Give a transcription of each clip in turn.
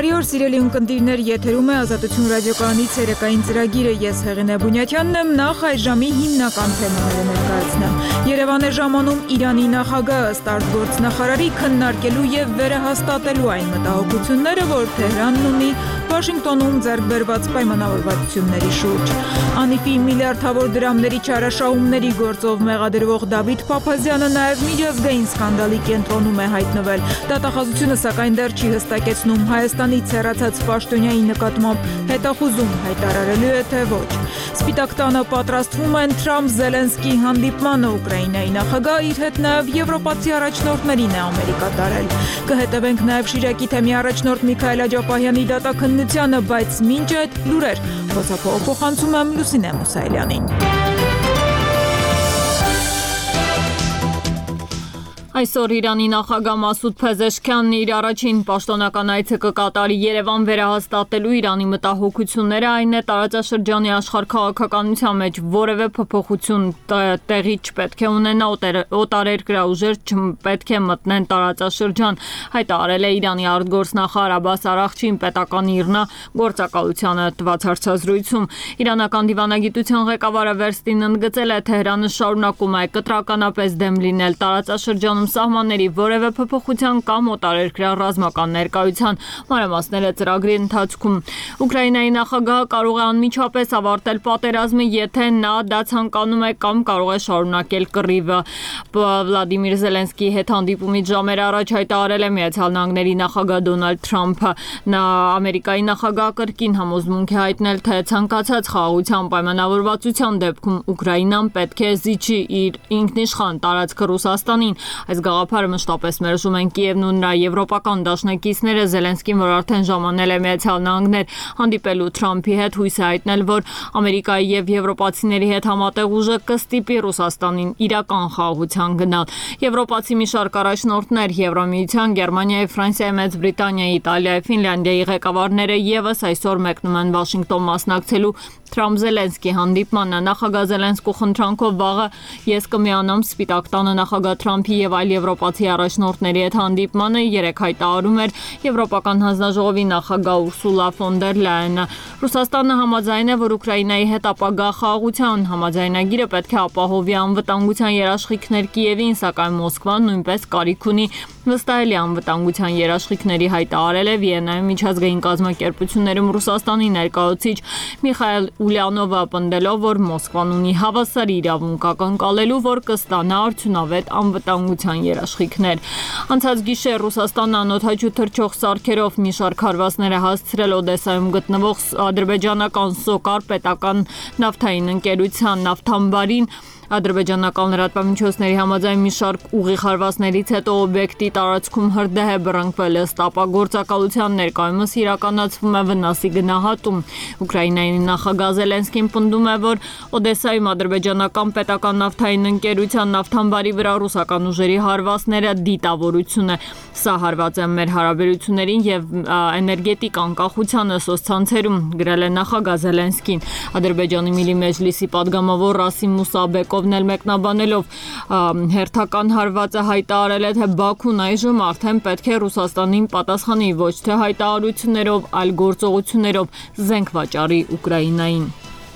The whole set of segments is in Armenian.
Բարի օր սիրելի ունկնդիրներ, եթերում է Ազատություն ռադիոկայանից երեկային ծրագիրը, ես Հեղինե Բունյաթյանն եմ, նախ այս ժամի հիմնական թեմաները ներկայացնեմ։ Երևան է ժամանում Իրանի նախագահը ըստ արտգործնախարարի քննարկելու եւ վերահաստատելու այն մտահոգությունները, որ Թեհրանն ունի Վաշինգտոնում ձեռք բերված պայմանավորվածությունների շուրջ։ ԱՆԻՖ-ի միլիարդավոր դրամների չարաշահումների գործով մեղադրվող Դավիթ Փափազյանը նաև միջազգային սկանդալի կենտրոնում է հայտնվել։ Դատախազությունը սակայն դեռ չի հստակեցնում Հայաստանից հեռացած պաշտոնյայի նկատմամբ հետախուզում հայտարարելու է, թե ոչ։ Սպիտակ տանը պատրաստվում են Թրամփ-Զելենսկի հանդիպմանը, Ուկրաինայի նախագահը իր հետ նաև եվրոպացի առաջնորդներին է Ամերիկա տարել։ Կհետևենք նաև Շիրակի թեմի առաջնորդ Միքայել Աջափահյանի դատաքննությանը, բայց մինչ այդ լուրեր փոխանցում եմ Լուսինե Մուսայելյանին։ Այսօր Իրանի նախագահ Մասուդ Փեզեշքյանն իր առաջին պաշտոնական այցը կկատարի Երևան վերահաստատելու Իրանի մտահոգությունները այն է տարածաշրջանի աշխարհքաղաքականության մեջ որևէ փոփոխություն տեղի չպետք է ունենա, օտարերկրյա ուժեր չպետք է մտնեն տարածաշրջան, հայտարարել է Իրանի արտգործնախարար Աբբաս Արաղչին պետական իրնագործակալությանը տված հարցազրույցում։ Իրանական դիվանագիտության ղեկավարը վերստին ընդգծել է Թեհրանը շարունակում է կտրականապես դեմ լինել տարածաշրջանում սահմանների որևէ փոփոխության կամ օտարերկրյա ռազմական ներկայության մանրամասները ծրագրի ընթացքում։ Ուկրաինայի նախագահը կարող է անմիջապես ավարտել պատերազմը, եթե նա դա ցանկանում է կամ կարող է շարունակել կռիվը։ Վլադիմիր Զելենսկիի հետ հանդիպումից ժամեր առաջ հայտարարել է Միացյալ Նահանգների նախագահ Դոնալդ Թրամփը։ Նա Ամերիկայի նախագահ կրկին համոզմունք է հայտնել, թե ցանկացած խաղաղության պայմանավորվածության դեպքում Ուկրաինան պետք է զիջի իր ինքնիշխան տարածքը Ռուսաստանին։ Այս գաղափարը մշտապես մերժում են Կիևն ու նրա եվրոպական դաշնակիցները։ Զելենսկին, որ արդեն ժամանել է Միացյալ Նահանգներ հանդիպելու Թրամփի հետ, հույս է հայտնել, որ Ամերիկայի եւ եվրոպացիների հետ համատեղ ուժը կստիպի Ռուսաստանին իրական խաղաղության գնալ։ Եվրոպացի մի շարք առաջնորդներ, Եվրամիության, Գերմանիայի, Ֆրանսիայի, Մեծ Բրիտանիայի, Իտալիայի, Ֆինլանդիայի ղեկավարները եւս այսօր մեկնում են Վաշինգտոն մասնակցելու Թրամփ-Զելենսկի հանդիպմանը։ Նախագահ Զելենսկու խնդրանքով վաղը ես կմիանամ Սպիտակ տանը նախագահ Թրամփի եւ այլ եվրոպացի առաջնորդների հետ հանդիպմանը, երեք հայտարարում էր Եվրոպական հանձնաժողովի նախագահ Ուրսուլա ֆոն դեր Լայենը։ Ռուսաստանը համաձայն է, որ Ուկրաինայի հետ ապագա խաղաղության համաձայնագիրը պետք է ապահովի անվտանգության երաշխիքներ Կիևին, սակայն Մոսկվան նույնպես կարիք ունի վստահելի անվտանգության երաշխիքների, հայտարարել է Վիեննայում միջազգային կազմակերպություններում Ռուսաստանի ներկայացուցիչ Միխայել Ուլյանովը, պնդելով, որ Մոսկվան ունի հավասար իրավունք ակնկալելու, որ կստանա արդյունավետ անվտանգության երաշխիքներ։ Անցած գիշեր Ռուսաստանը անօդաչու թռչող սարքերով մի շարք հարվածներ է հասցրել Օդեսայում գտնվող ադրբեջանական Սոկար պետական նավթային ընկերության նավթամբարին։ Ադրբեջանական լրատվամիջոցների համաձայն մի շարք ուղիղ հարվածներից հետո օբյեկտի տարածքում հրդեհ է բռնկվել, ըստ ապագործակալության ներկայումս իրականացվում է վնասի գնահատում։ Ուկրաինայի նախագահ Զելենսկին պնդում է, որ Օդեսայում ադրբեջանական պետական նավթային ընկերության նավթամբարի վրա ռուսական ուժերի հարվածները դիտավորություն է։ Սա հարված է մեր հարաբերություններին եւ էներգետիկ անկախությանը սոցցանցերում, գրել է նախագահ Զելենսկին։ Ադրբեջանի Միլի Մեջլիսի падգամավոր Ռասիմ Մուսաբեկովն էլ մեկնաբանելով հերթական հարվածը հայտարարել է, թե Բաքուն այժմ արդեն պետք է Ռուսաստանին պատասխանի ոչ թե հայտարարություններով, այլ գործողություններով զենք վաճառի Ուկրաինային։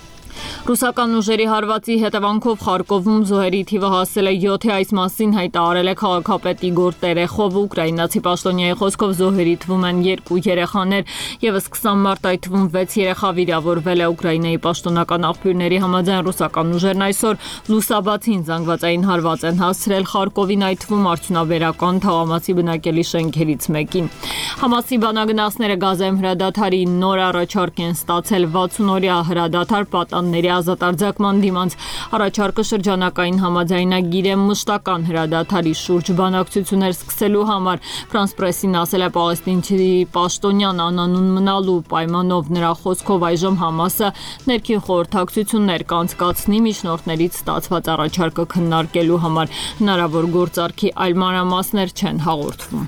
Ռուսական ուժերի հարվածի հետևանքով Խարկովում զոհերի թիվը հասել է 7-ի, այս մասին հայտարարել է քաղաքապետ Իգոր Տերեխովը։ Ուկրաինացի պաշտոնյայի խոսքով զոհերի թվում են 2 երեխաներ, եւս 20 մարդ, այդ թվում 6 երեխա վիրավորվել է։ Ուկրաինայի պաշտոնական աղբյուրների համաձայն ռուսական ուժերն այսօր լուսաբացին զանգվածային հարված են հասցրել Խարկովին, այդ թվում արդյունաբերական թաղամասի բնակելի շենքերից մեկին։ Համասի բանագնացները Գազայում հրադադարի նոր առաջարկ են ստացել 60-օրյա հրադադար պատանների ազատարձակման դիմաց։ Առաջարկը շրջանակային համաձայնագիր է մշտական հրադադարի շուրջ բանակցություններ սկսելու համար։ Ֆրանս պրեսին ասել է պաղեստինցի պաշտոնյան անանուն մնալու պայմանով, նրա խոսքով այժմ Համասը ներքին խորհրդակցություններ կանցկացնի միջնորդներից ստացված առաջարկը քննարկելու համար։ Հնարավոր գործարքի այլ մանրամասներ չեն հաղորդվում։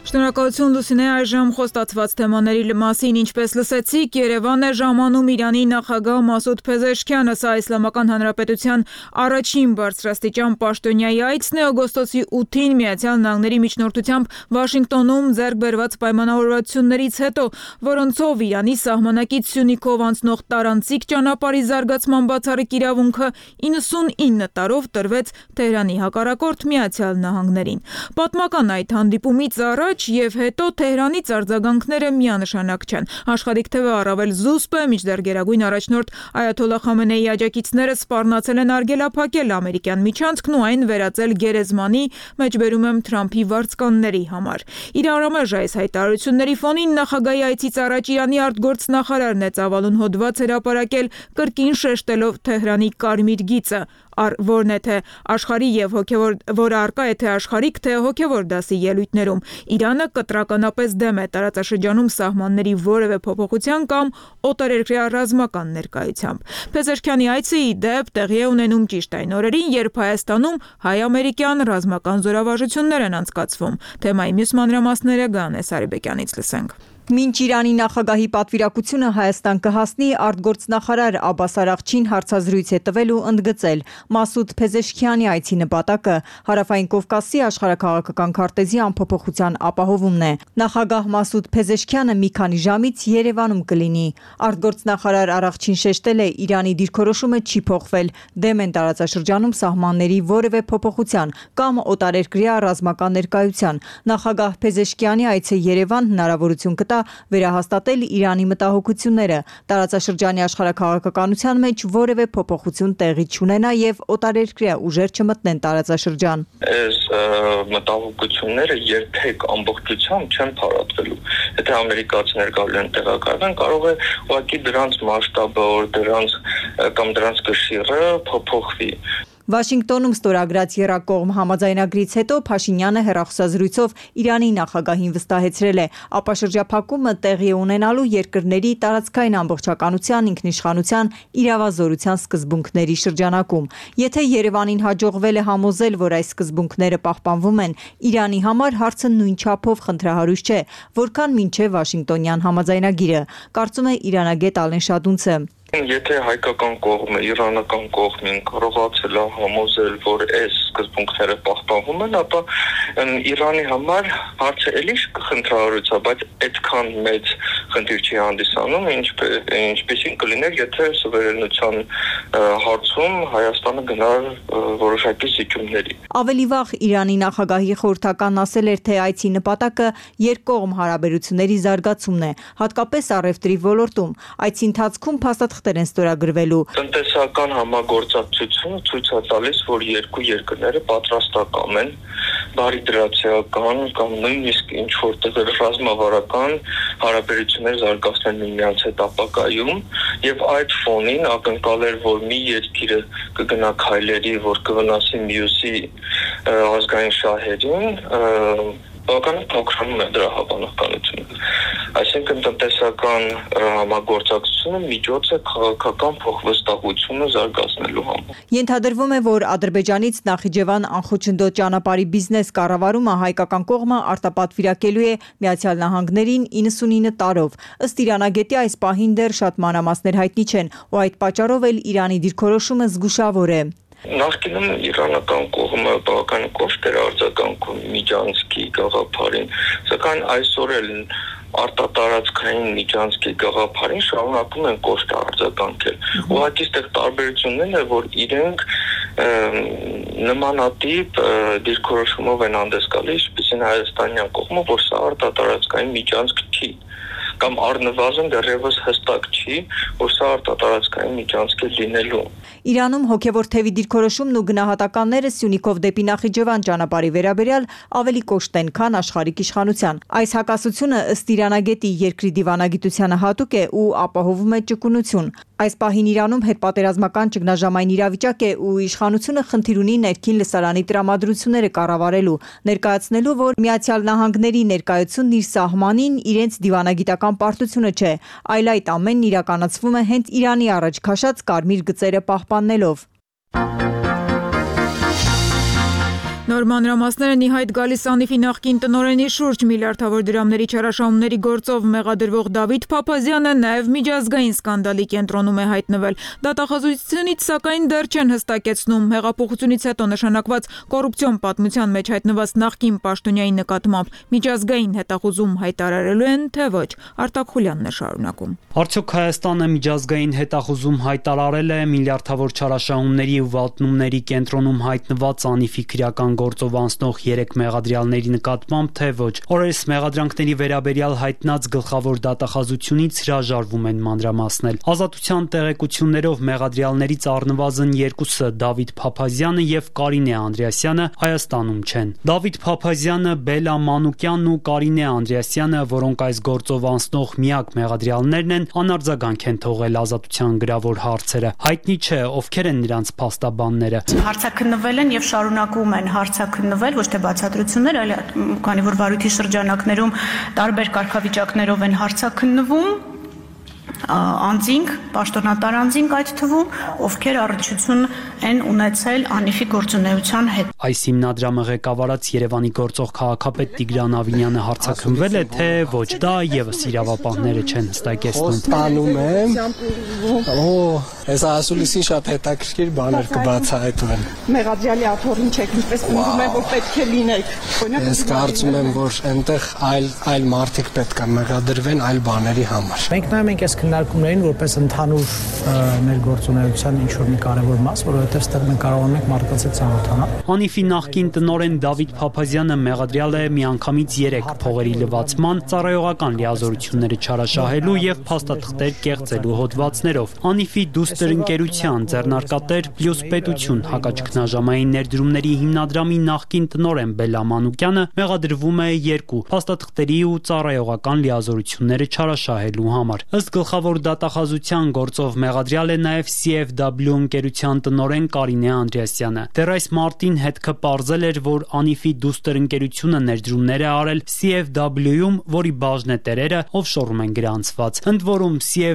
Շնորհակալություն Լուսինե, այժմ խոստացված թեմաների մասին ինչպես լսեցիք, Երևան է ժամանում Իրանի նախագահ Մասուդ Փեզեշքյանը, սա Իսլամական Հանրապետության առաջին բարձրաստիճան պաշտոնյայի այցն է օգոստոսի 8-ին Միացյալ Նահանգների միջնորդությամբ Վաշինգտոնում ձեռք բերված պայմանավորվածություններից հետո, որոնցով Իրանի սահմանակից Սյունիքով անցնող տարանցիկ ճանապարհի զարգացման բացառիկ իրավունքը 99 տարով տրվեց Թեհրանի հակառակորդ Միացյալ Նահանգներին։ Պատմական այդ հանդիպումից առաջ եւ հետո Թեհրանից արձագանքները միանշանակ չեն։ Աշխարհիկ TV առավել զուսպ է, մինչդեռ գերագույն առաջնորդ Այաթոլլահ Խամենեիի աջակիցները սպառնացել են արգելափակել ամերիկյան միջանցքն ու այն վերածել գերեզմանի, մեջբերում եմ Թրամփի վարձկանների համար։ Իր առամեժ այս հայտարարությունների ֆոնին նախագահի այցից առաջ Իրանի արտգործնախարարն է ծավալուն հոդված հրապարակել կրկին շեշտելով Թեհրանի կարմիր գիծը, որն է թե աշխարհի եւ որը արկա է թե աշխարհիկ թե հոգեվոր դասի ելույթներում։ Իրանը կտրականապես դեմ է տարածաշրջանում սահմանների որևէ փոփոխության կամ օտարերկրյա ռազմական ներկայությամբ։ Փեզեշքյանի այցը ի դեպ տեղի է ունենում ճիշտ այն օրերին, երբ Հայաստանում հայ-ամերիկյան ռազմական զորավարժություններ են անցկացվում։ Թեմայի մյուս մանրամասները Գանե Սարիբեկյանից լսենք։ Մինչ Իրանի նախագահի պատվիրակությունը Հայաստան կհասնի, արտգործնախարար Աբբաս Արաղչին հարցազրույց է տվել ու ընդգծել Մասուդ Փեզեշքյանի այցի նպատակը Հարավային Կովկասի աշխարհաքաղաքական քարտեզի անփոփոխության ապահովումն է։ Նախագահ Մասուդ Փեզեշքյանը մի քանի ժամից Երևանում կլինի։ Արտգործնախարար Արաղչին շեշտել է Իրանի դիրքորոշումը չի փոխվել, դեմ են տարածաշրջանում սահմանների որևէ փոփոխության կամ օտարերկրյա ռազմական ներկայության։ Նախագահ Փեզեշքյանի այցը Երևան հնարավորություն կտա վերահաստատել Իրանի մտահոգությունները, տարածաշրջանի աշխարհաքաղաքականության մեջ որևէ փոփոխություն տեղի չունենա եւ օտարերկրյա ուժեր չմտնեն տարածաշրջան։ Այս մտահոգությունները երբեք ամբողջությամբ չեն փարատվելու։ Եթե ամերիկացիներ գալու են տեղակայվեն, կարող է ուղղակի դրանց մասշտաբը կամ դրանց կշիռը փոփոխվի։ Վաշինգտոնում ստորագրած եռակողմ համաձայնագրից հետո Փաշինյանը հեռախոսազրույցով Իրանի նախագահին վստահեցրել է ապաշրջափակումը տեղի ունենալու երկրների տարածքային ամբողջականության, ինքնիշխանության, իրավազորության սկզբունքների շրջանակում։ Եթե Երևանին հաջողվել է համոզել, որ այս սկզբունքները պահպանվում են, Իրանի համար հարցը նույն չափով խնդրահարույց չէ, որքան մինչև Վաշինգտոնյան համաձայնագիրը, կարծում է իրանագետ Ալեն Շադունցը։ Եթե հայկական կողմը, իրանական կողմին կարողացել է համոզել, որ այս սկզբունքները պահպանվում են, ապա Իրանի համար հարցը էլի խնդրահարույց է, բայց այդքան մեծ խնդիր չի հանդիսանում, ինչպեսին կլիներ, եթե սուվերենության հարցում Հայաստանը գնար որոշակի զիջումների։ Ավելի վաղ Իրանի նախագահի խորհրդականն ասել էր, թե այցի նպատակը երկկողմ հարաբերությունների զարգացումն է, հատկապես առևտրի ոլորտում։ Այցի ընթացքում փաստաթղթեր են ստորագրվելու։ Տնտեսական համագործակցությունը ցույց է տալիս, որ երկու երկրները պատրաստական են բարիդրացիական կամ նույնիսկ ինչ որտեղ ռազմավարական հարաբերություններ զարգացնել միմյանց հետ ապագայում, եւ այդ ֆոնին ակնկալել, որ մի երկիրը կգնա քայլերի, որ կվնասի մյուսի ազգային շահերին, բավականին փոքրանում է դրա հավանականությունը։ Այսինքն տնտեսական համագործակցությունը միջոց է քաղաքական փոխվստահությունը զարգացնելու համար։ Ենթադրվում է, որ Ադրբեջանից Նախիջևան անխոչնդոտ ճանապարհի բիզնես կառավարումը հայկական կողմը արտապատվիրակելու է Միացյալ Նահանգներին 99 տարով։ Ըստ իրանագետի այս պահին դեռ շատ մանրամասներ հայտնի չեն, ու այդ պատճառով էլ Իրանի դիրքորոշումը զգուշավոր է։ Նախկինում իրանական կողմը բավականին կոշտ էր արձագանքում Միջանցքի գաղափարին, սակայն այսօր էլ արտատարածքային Միջանցքի գաղափարին շարունակում են կոշտ արձագանքել։ Ուղղակի այստեղ տարբերությունն է, որ իրենք նմանատիպ դիրքորոշումով են հանդես գալիս, ինչպեսին հայաստանյան կողմը, որ սա արտատարածքային Միջանցք չի, կամ առնվազն դեռևս հստակ չի, որ սա արտատարածքային միջանցք է լինելու։ Իրանում հոգևոր թևի դիրքորոշումն ու գնահատականները Սյունիքով դեպի Նախիջևան ճանապարհի վերաբերյալ ավելի կոշտ են, քան աշխարհիկ իշխանության։ Այս հակասությունը ըստ իրանագետի երկրի դիվանագիտությանը հատուկ է ու ապահովում է ճկունություն։ Այս պահին Իրանում հետպատերազմական ճգնաժամային իրավիճակ է ու իշխանությունը խնդիր ունի ներքին լսարանի տրամադրությունները կառավարելու, ներկայացնելու, որ Միացյալ Նահանգների ներկայությունն իր սահմանին իրենց դիվանագիտական պարտությունը չէ, այլ այդ ամենն իրականացվում է հենց Իրանի առաջ քաշած կարմիր գծերը պահպանելով։ Նոր մանրամասներն ի հայտ գալիս Անիֆի նախկին տնօրենի շուրջ միլիարդավոր դրամների չարաշահումների գործով մեղադրվող Դավիթ Փափազյանը նաև միջազգային սկանդալի կենտրոնում է հայտնվել։ Դատախազությունից սակայն դեռ չեն հստակեցնում հեղափոխությունից հետո նշանակված կոռուպցիոն պատմության մեջ հայտնված նախկին պաշտոնյայի նկատմամբ միջազգային հետախուզում հայտարարելու են, թե ոչ։ Արտակ Խուլյանն է շարունակում։ Արդյոք Հայաստանը միջազգային հետախուզում հայտարարել է միլիարդավոր չարաշահումների ու վատնումների կենտրոնում հայտնված Անիֆի քրեական գործով անցնող 3 մեղադրյալների նկատմամբ, թե ոչ։ Օրերս մեղադրանքների վերաբերյալ հայտնած գլխավոր դատախազությունից հրաժարվում են մանրամասնել։ Ազատության տեղեկություններով մեղադրյալներից առնվազն 2-ը Դավիթ Փափազյանը եւ Կարինե Անդրեասյանը Հայաստանում չեն։ Դավիթ Փափազյանը, Բելա Մանուկյանն ու Կարինե Անդրեասյանը, որոնք այս գործով անցնող միակ մեղադրյալներն են, անարձագանք են թողել ազատության գրավոր հարցերը։ Հայտնի չէ, ովքեր են նրանց փաստաբանները։ Հարցաքննվել են եւ շարունակում են հարցաքննվել, ոչ թե բացատրություններ, այլ քանի որ վարույթի շրջանակներում տարբեր կարգավիճակներով են հարցաքննվում անձինք, պաշտոնատար անձինք այդ թվում, ովքեր առնչություն են ունեցել Անիֆի գործունեության հետ։ Այս հիմնադրամը ղեկավարած Երևանի գործող քաղաքապետ Տիգրան Ավինյանը հարցաքննվել է, թե ոչ, դա եւս իրավապահները չեն հստակեցնում։ Ստանում եմ։ Այս ասուլիսին շատ հետաքրքիր բաներ կբացահայտվեն։ Մեղադրյալի աթոռին չեք, ինչպես ուզում եմ, որ պետք է լինեք։ Ես կարծում եմ, որ այնտեղ այլ մարդիկ պետք է մեղադրվեն այլ բաների համար։ Մենք նայում ենք այս քննարկումներին որպես ընդհանուր մեր գործունեության ինչ-որ մի կարևոր մաս, որովհետև ստեղ մենք կարողանում ենք մարդկանց հետ ծանոթանալ։ Անիֆի նախկին տնօրեն Դավիթ Փափազյանը մեղադրյալ է միանգամից 3 փողերի լվացման, ծառայողական լիազորությունները չարաշահելու եւ փաստաթղթեր կեղծելու հոդվածներով։ Անիֆի դուստր ընկերության ձեռնարկատեր Պլյուս պետություն հակաճգնաժամային ներդրումների հիմնադրամի նախկին տնօրեն Բելա Մանուկյանը մեղադրվում է 2 փաստաթղթերի ու ծառայողական լիազորությունները չարաշահելու համար։ Ըստ գլխավոր դատախազության գործով մեղադրյալ է նաև CFW ընկերության տնօրեն Կարինե Անդրեասյանը։ Դեռ այս մարտին հետքը պարզել էր, որ Անիֆի դուստր ընկերությունը ներդրումներ է արել CFW-ում, որի բաժնետերերը օֆշորում են գրանցված։ Ընդ որում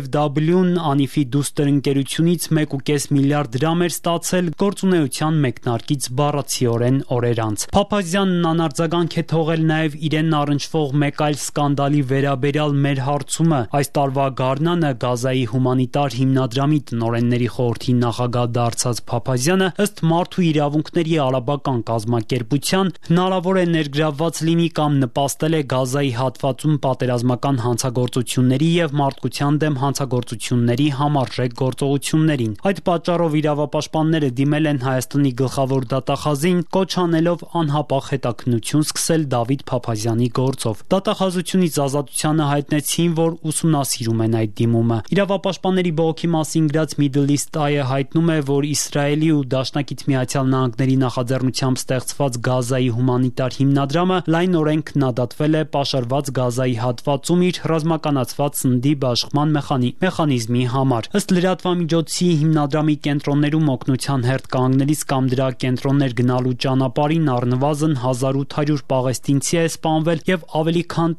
CFW-ն Անիֆի դուստր ընկերությունից 1.5 միլիարդ դրամ էր ստացել գործունեության մեկնարկից բառացիորեն օրեր անց։ Փափազյանն անարձագանք է թողել նաև իրեն առնչվող մեկ այլ սկանդալի վերաբերյալ մեր հարցումը։ Այս տարվա գարնանը Գազայի հումանիտար հիմնադրամի տնօրենների խորհրդի նախագահ դարձած Փափազյանը ըստ Մարդու իրավունքների արաբական կազմակերպության հնարավոր է ներգրավված լինի կամ նպաստել է Գազայի հատվածում պատերազմական հանցագործությունների եւ մարդկության դեմ հանցագործությունների համարժեք գործողություններին։ Այդ պատճառով իրավապաշտպանները դիմել են Հայաստանի գլխավոր դատախազին, կոչ անելով անհապաղ հետաքննություն սկսել Դավիթ Փափազյանի գործով։ Դատախազությունից ազատությանը հայտնեցին, որ ուսումնասիրում են այդ դիմումը։ Իրավապաշտպանների բողոքի մասին գրած Middle East Eye-ը հայտնում է, որ Իսրայելի ու Դաշնակից Միացյալ Նահանգների նախաձեռնությամբ ստեղծված Գազայի հումանիտար հիմնադրամը լայնորեն քննադատվել է պաշարված Գազայի հատվածում իր ռազմականացված սննդի բաշխման մեխանիզմի համար։ Ըստ լրատվամիջոցի հիմնադրամի կենտրոններում օգնության հերթ կանգնելիս կամ դրա կենտրոններ գնալու ճանապարհին առնվազն 1800 պաղեստինցի է սպանվել եւ ավելի քան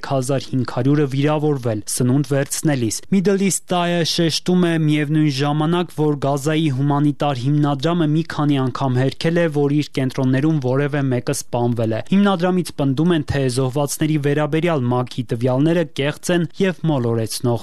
13500-ը վիրավորվել սնունդ վերցնելիս։ Middle East Eye-ը շեշտում է միևնույն ժամանակ, որ Գազայի հումանիտար հիմնադրամը մի քանի անգամ հերքել է, որ իր կենտրոններում որևէ մեկը սպանվել է։ Հիմնադրամից պնդում են, թե զոհվածների վերաբերյալ ՄԱԿ-ի տվյալները կեղծ են եւ մոլորեցնող։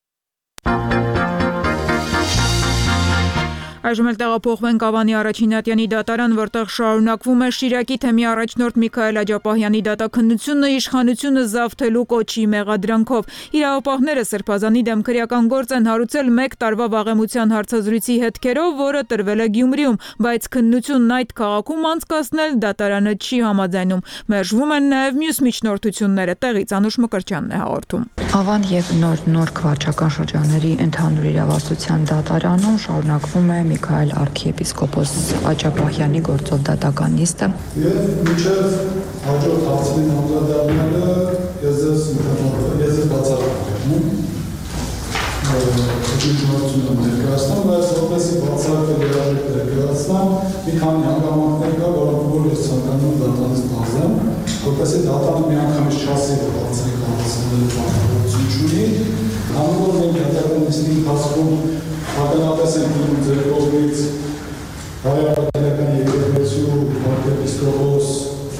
Այժմ էլ տեղափոխվենք Ավանի Առաջինատյանի դատարան, որտեղ շարունակվում է Շիրակի թեմի առաջնորդ Միքայել Աջապահյանի դատաքննությունը իշխանությունը զավթելու կոչի մեղադրանքով։ Իրավապահները Սրբազանի դեմ քրեական գործ են հարուցել 1 տարվա վաղեմության հարցազրույցի հետքերով, որը տրվել է Գյումրիում, բայց քննությունն այդ քաղաքում անցկացնել դատարանը չի համաձայնում։ Մերժվում են նաև մյուս միջնորդությունները։ Տեղից Անուշ Մկրտչյանն է հաղորդում։ Ավան եւ նոր քվաչական շրջանների ընդհանուր իրավասության դատարանում շարունակվում է Միքայել arczepiskopos Աջապահյանի գործով դատական նիստը։ Եվ մինչև հաջորդ հարցին անդրադառնալը ես բացառում եմ ներկայացնում, բայց որպեսզի բացառಕ երաժիշտ ներկայացնեմ, մի քանի հանգամանքներ կա, որոնք որ ես ցանկանում եմ դատարանից բացեմ, որպեսզի դատարանը միանգամից չասի, որ հարցերի կառուցումների բացառություն չունի, քանի որ մենք դատարան նիստի ընթացքում ականատես ենք լինում ձեր կողմից հայապետական եկեղեցու arczepiskop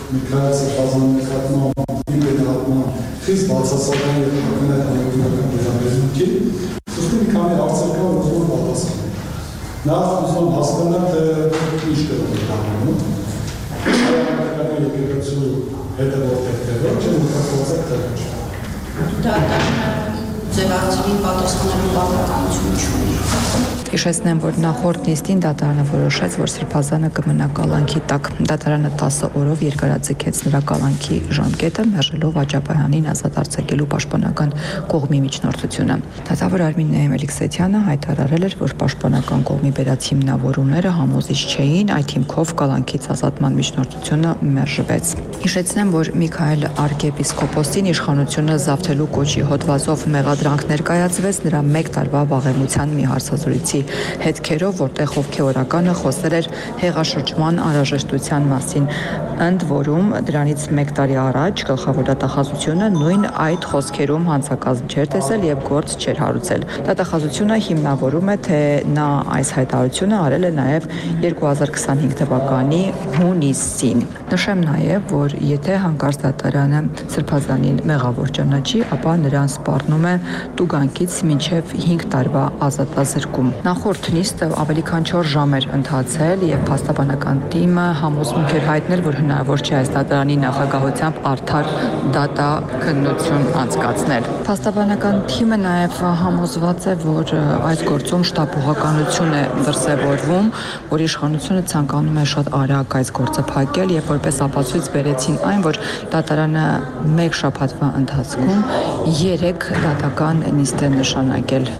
Միքայել Սրբազանի նկատմամբ ինքնատման խիստ բացասական եւ ակնհայտ վերաբերմունքի ուստի մի քանի հարցեր կան, որոնց պատասխան նախ ուզում հասկանալ թե ինչ տեղի կանում հայկական եկեղեցու հետևորդներով չէ՞ որ փոխած թե դա ձևակերպի պատասխանելու բավականություն չունի Հիշեցնեմ, որ նախորդ նիստին դատարանը որոշեց, որ Սրբազանը կմնա կալանքի տակ։ Դատարանը 10 օրով երկարաձգեց նրա կալանքի ժամկետը, մերժելով Աջաբահյանին ազատ արձակելու պաշտպանական կողմի միջնորդությունը։ Դատավոր Արմին Մելիքսեթյանը հայտարարել էր, որ պաշտպանական կողմի բերած հիմնավորումները համոզիչ չէին, այդ հիմքով կալանքից ազատման միջնորդությունը մերժվեց։ Հիշեցնեմ, որ Միքայել arczepiskopos-ին իշխանությունը զավթելու կոչի հոդվածով մեղադրանք ներկայացվեց նրա 1 տարվա վաղեմության մի հարցազրույցի հետքերով, որտեղ հովքեորականը խոսել էր հեղաշրջման անհրաժեշտության մասին, ընդ որում դրանից 1 տարի առաջ գլխավոր դատախազությունը նույն այդ խոսքերում հանցակազմ չէր տեսել եւ գործ չէր հարուցել։ Դատախազությունը հիմնավորում է, թե նա այս հայտարարությունը արել է նաեւ 2025 թվականի հունիսին։ Նշեմ նաեւ, որ եթե հանկարծ դատարանը Սրբազանին մեղավոր ճանաչի, ապա նրան սպառնում է տուգանքից մինչև 5 տարվա ազատազրկում։ Նախորդ նիստը ավելի քան 4 ժամ էր ընթացել եւ փաստաբանական թիմը համոզմունք էր հայտնել, որ հնարավոր չէ այս դատարանի նախագահությամբ արդար դատաքննություն անցկացնել։ Փաստաբանական թիմը նաեւ համոզված է, որ այս գործում շտապողականություն է դրսևորվում, որ իշխանությունը ցանկանում է շատ արագ այս գործը փակել եւ որպես ապացույց բերեցին այն, որ դատարանը 1 շաբաթվա ընթացքում 3 դատական նիստ է նշանակել։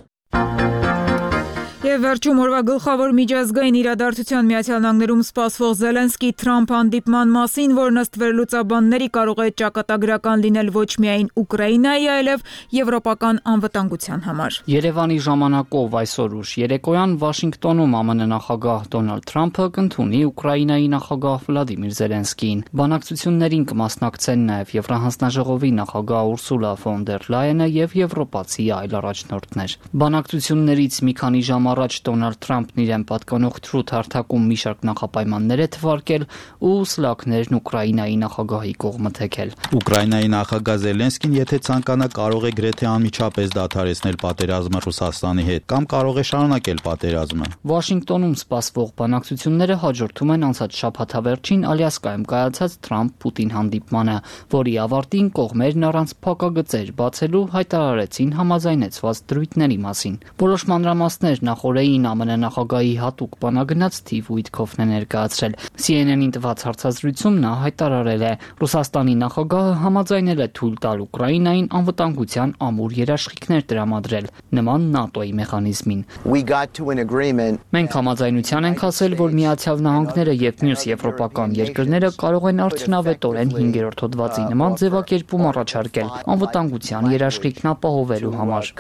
Եվ վերջում օրվա գլխավոր միջազգային իրադարձության Միացյալ Նահանգներում սպասվող Զելենսկի-Թրամփ հանդիպման մասին, որն ըստ վերլուծաբանների կարող է ճակատագրական լինել ոչ միայն Ուկրաինայի, այլև եվրոպական անվտանգության համար։ Երևանի ժամանակով այսօր ուշ երեկոյան Վաշինգտոնում ԱՄՆ նախագահ Դոնալդ Թրամփը կընդունի Ուկրաինայի նախագահ Վլադիմիր Զելենսկիին։ Բանակցություններին կմասնակցեն նաև Եվրահանձնաժողովի նախագահ Ուրսուլա ֆոն դեր Լայենը եւ եվրոպացի այլ առաջնորդներ։ Բանակցություններից մի քանի ժամ առաջ Դոնալդ Թրամփն իրեն պատկանող թրութ հարթակում մի շարք նախապայմաններ է թվարկել ու սլաքներն Ուկրաինայի նախագահի կողմը թեքել։ Ուկրաինայի նախագահ Զելենսկին, եթե ցանկանա, կարող է գրեթե անմիջապես դադարեցնել պատերազմը Ռուսաստանի հետ կամ կարող է շարունակել պատերազմը։ Վաշինգտոնում սպասվող բանակցությունները հաջորդում են անցած շաբաթավերջին Ալյասկայում կայացած Թրամփ-Պուտին հանդիպմանը, որի ավարտին կողմերն առանց փակագծեր բացելու հայտարարեցին համաձայնեցված դրույթների մասին։ Որոշ մանրամասներ նախորդին ԱՄՆ նախագահի հատուկ բանագնաց Սթիվ Ուիտքոֆն է ներկայացրել։ CNN-ին տված հարցազրույցում նա հայտարարել է. Ռուսաստանի նախագահը համաձայնել է թույլ տալ Ուկրաինային անվտանգության ամուր երաշխիքներ տրամադրել, նման ՆԱՏՕ-ի մեխանիզմին։ Մենք համաձայնության ենք հասել, որ Միացյալ Նահանգները եւ մյուս եվրոպական երկրները կարող են արդյունավետորեն 5-րդ հոդվածի նման ձևակերպում առաջարկել անվտանգության երաշխիքն ապահովելու համար։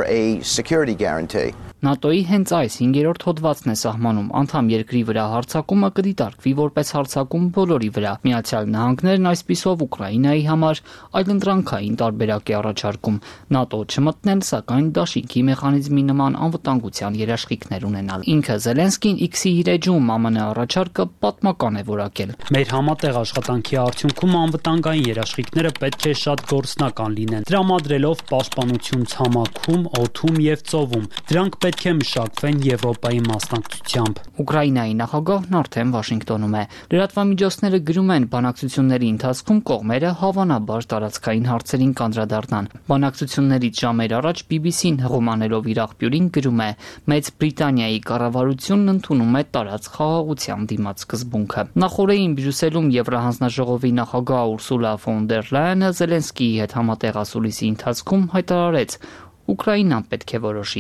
ՆԱՏՕ-ի հենց այս 5-րդ հոդվածն է սահմանում անդամ երկրի վրա հարձակումը կդիտարկվի որպես հարձակում բոլորի վրա։ Միացյալ Նահանգներն այսպիսով Ուկրաինայի համար այլընտրանքային տարբերակ է առաջարկում ՆԱՏՕ չմտնել, սակայն դաշինքի մեխանիզմի նման անվտանգության երաշխիքներ ունենալ։ Ինքը Զելենսկին X-ի իր էջում ԱՄՆ առաջարկը պատմական է որակել։ Մեր համատեղ աշխատանքի արդյունքում անվտանգային երաշխիքները պետք է շատ գործնական լինեն, տրամադրելով պաշտպանություն ցամաքում, օդում եւ ծովում։ Դրանք պետք է մշակվեն Եվրոպայի մասնակցությամբ։ Ուկրաինայի նախագահն արդեն Վաշինգտոնում է։ Լրատվամիջոցները գրում են, բանակցությունների ընթացքում կողմերը հավանաբար տարածքային հարցերին կանդրադառնան։ Բանակցություններից ժամեր առաջ BBC-ն հղումանելով իր աղբյուրին գրում է. Մեծ Բրիտանիայի կառավարությունն ընդունում է տարածք խաղաղության դիմաց սկզբունքը։ Նախորդին Բրյուսելում Եվրահանձնաժողովի նախագահ Ուրսուլա ֆոն դեր Լայենը Զելենսկիի հետ համատեղ ասուլիսի ընթացքում հայտարարեց. Ուկրաինան պետք է որոշի։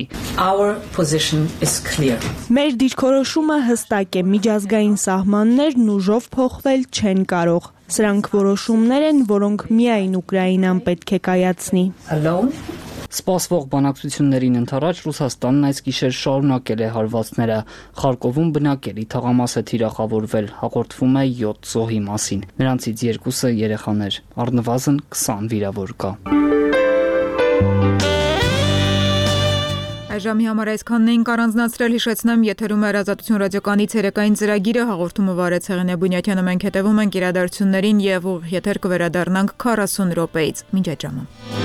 Մեր դիրքորոշումը հստակ է, միջազգային սահմաններն ուժով փոխվել չեն կարող։ Սրանք որոշումներ են, որոնք միայն Ուկրաինան պետք է կայացնի։ Սպասվող բանակցություններին ընդառաջ Ռուսաստանն այս գիշեր շարունակել է հարվածները։ Խարկովում բնակելի թաղամաս է թիրախավորվել, հաղորդվում է 7 զոհի մասին։ Նրանցից 2-ը երեխաներ, առնվազն 20 վիրավոր կա։ Այժմի համար այսքանն էինք առանձնացրել, հիշեցնեմ, եթերում է Ազատություն ռադիոկայանի ցերեկային ծրագիրը, հաղորդումը վարեց Հեղինե Բունյաթյանը, մենք հետևում ենք իրադարձություններին եւ ուղիղ եթեր կվերադառնանք 40 րոպեից։ Մինչ այդ ժամը։